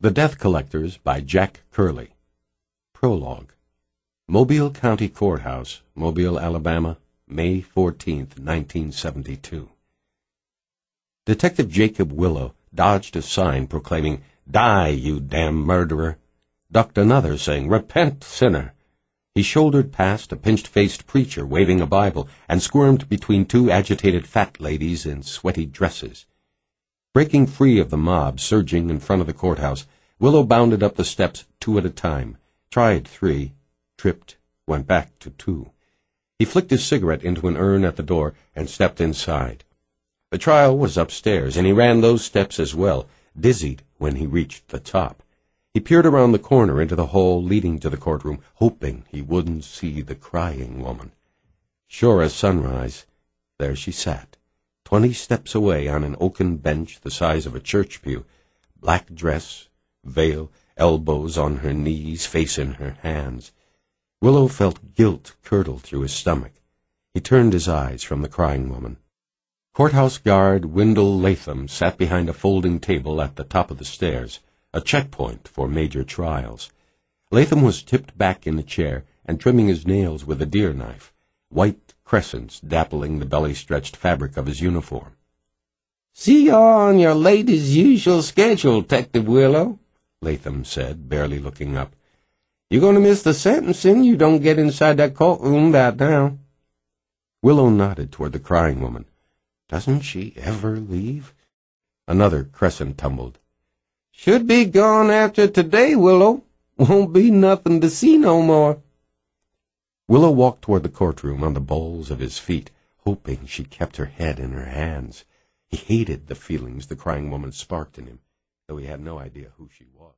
The Death Collectors by Jack Curley. Prologue. Mobile County Courthouse, Mobile, Alabama, May 14th, 1972. Detective Jacob Willow dodged a sign proclaiming, "Die, you damn murderer," ducked another saying, "Repent, sinner." He shouldered past a pinched-faced preacher waving a Bible and squirmed between two agitated fat ladies in sweaty dresses. Breaking free of the mob surging in front of the courthouse, Willow bounded up the steps 2 at a time, tried 3, tripped, went back to 2. He flicked his cigarette into an urn at the door and stepped inside. The trial was upstairs, and he ran those steps as well, dizzied when he reached the top. He peered around the corner into the hall leading to the courtroom, hoping he wouldn't see the crying woman. Sure as sunrise, there she sat, 20 steps away on an oaken bench the size of a church pew, black dress, veil, elbows on her knees, face in her hands. Willow felt guilt curdle through his stomach. He turned his eyes from the crying woman. Courthouse guard Wendell Latham sat behind a folding table at the top of the stairs, a checkpoint for major trials. Latham was tipped back in the chair and trimming his nails with a deer knife, white crescents dappling the belly-stretched fabric of his uniform. "See you on your late as usual schedule, Detective Willow," Latham said, barely looking up. "You're going to miss the sentencing you don't get inside that courtroom about now." Willow nodded toward the crying woman. "Doesn't she ever leave?" Another crescent tumbled. "Should be gone after today, Willow. Won't be nothing to see no more." Willow walked toward the courtroom on the balls of his feet, hoping she kept her head in her hands. He hated the feelings the crying woman sparked in him, though he had no idea who she was.